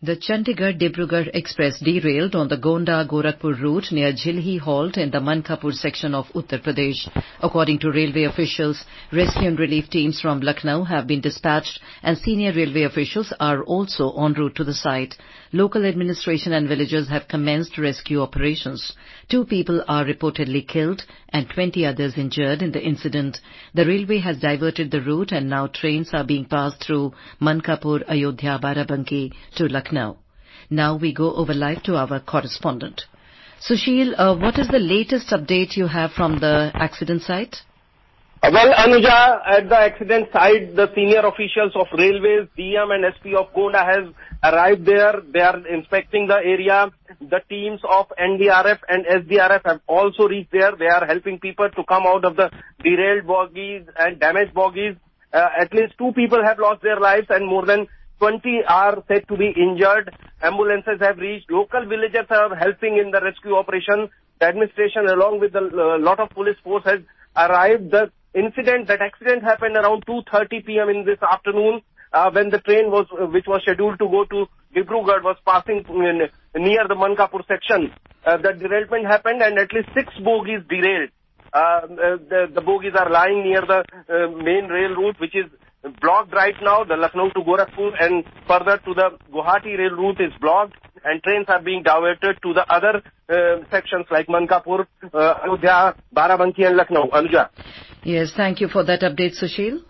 The Chandigarh-Dibrugarh Express derailed on the Gonda-Gorakhpur route near Jilhi Halt in the Mankapur section of Uttar Pradesh. According to railway officials, rescue and relief teams from Lucknow have been dispatched and senior railway officials are also en route to the site. Local administration and villagers have commenced rescue operations. 2 people are reportedly killed and 20 others injured in the incident. The railway has diverted the route and now trains are being passed through Mankapur, Ayodhya, Barabanki to Lucknow. Now we go over live to our correspondent. Sushil, what is the latest update you have from the accident site? Well, Anuja, at the accident site, the senior officials of Railways, DM and SP of Gonda has arrived there. They are inspecting the area. The teams of NDRF and SDRF have also reached there. They are helping people to come out of the derailed bogies and damaged bogies. At least 2 people have lost their lives and more than 20 are said to be injured. Ambulances have reached. Local villagers are helping in the rescue operation. The administration along with a lot of police force has arrived. That accident happened around 2:30 p.m. in this afternoon when the train which was scheduled to go to Dibrugarh was passing near the Mankapur section. The derailment happened and at least 6 bogies derailed. The bogies are lying near the main rail route, which is blocked right now. The Lucknow to Gorakhpur and further to the Guwahati rail route is blocked, and trains are being diverted to the other sections like Mankapur, Ayodhya, Barabanki and Lucknow. Anuja. Yes, thank you for that update, Sushil.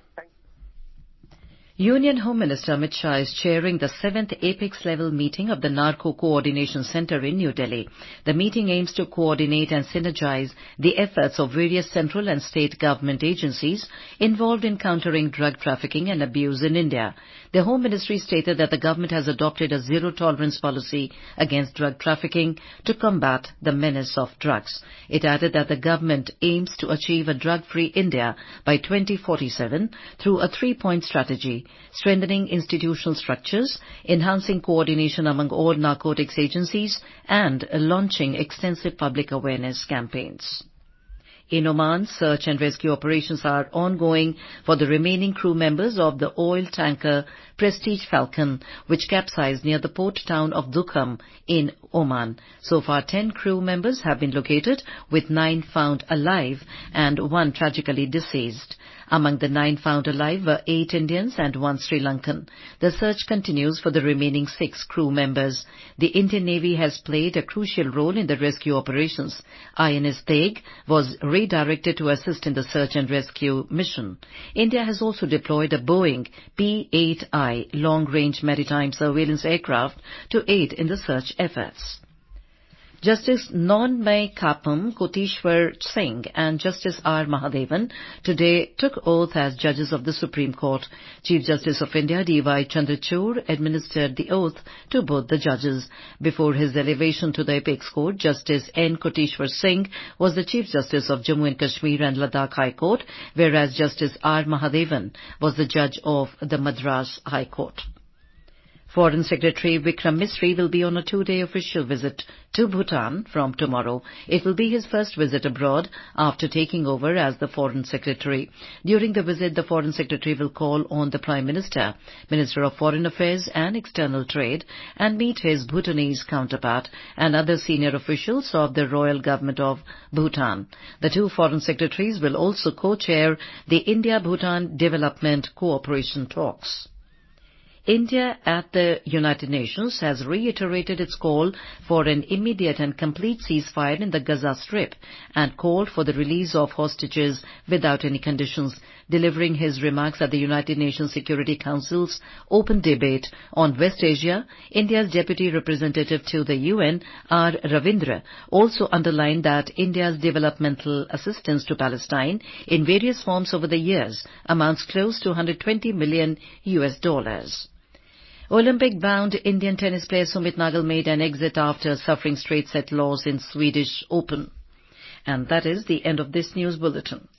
Union Home Minister Amit Shah is chairing the 7th apex-level meeting of the Narco Coordination Centre in New Delhi. The meeting aims to coordinate and synergize the efforts of various central and state government agencies involved in countering drug trafficking and abuse in India. The Home Ministry stated that the government has adopted a zero-tolerance policy against drug trafficking to combat the menace of drugs. It added that the government aims to achieve a drug-free India by 2047 through a 3-point strategy: strengthening institutional structures, enhancing coordination among all narcotics agencies, and launching extensive public awareness campaigns. In Oman, search and rescue operations are ongoing for the remaining crew members of the oil tanker Prestige Falcon, which capsized near the port town of Duqm in Oman. So far, 10 crew members have been located, with 9 found alive and 1 tragically deceased. Among the 9 found alive were 8 Indians and 1 Sri Lankan. The search continues for the remaining 6 crew members. The Indian Navy has played a crucial role in the rescue operations. INS Teg was redirected to assist in the search and rescue mission. India has also deployed a Boeing P-8I long-range maritime surveillance aircraft to aid in the search efforts. Justice Nonmay Kapam Kotishwar Singh and Justice R. Mahadevan today took oath as judges of the Supreme Court. Chief Justice of India D.Y. Chandrachud administered the oath to both the judges. Before his elevation to the Apex Court, Justice N. Kotishwar Singh was the Chief Justice of Jammu and Kashmir and Ladakh High Court, whereas Justice R. Mahadevan was the judge of the Madras High Court. Foreign Secretary Vikram Misri will be on a 2-day official visit to Bhutan from tomorrow. It will be his first visit abroad after taking over as the Foreign Secretary. During the visit, the Foreign Secretary will call on the Prime Minister, Minister of Foreign Affairs and External Trade, and meet his Bhutanese counterpart and other senior officials of the Royal Government of Bhutan. The 2 Foreign Secretaries will also co-chair the India-Bhutan Development Cooperation Talks. India at the United Nations has reiterated its call for an immediate and complete ceasefire in the Gaza Strip and called for the release of hostages without any conditions. Delivering his remarks at the United Nations Security Council's open debate on West Asia, India's Deputy Representative to the UN, R. Ravindra, also underlined that India's developmental assistance to Palestine in various forms over the years amounts close to $120 million. Olympic-bound Indian tennis player Sumit Nagal made an exit after suffering straight-set loss in Swedish Open. And that is the end of this news bulletin.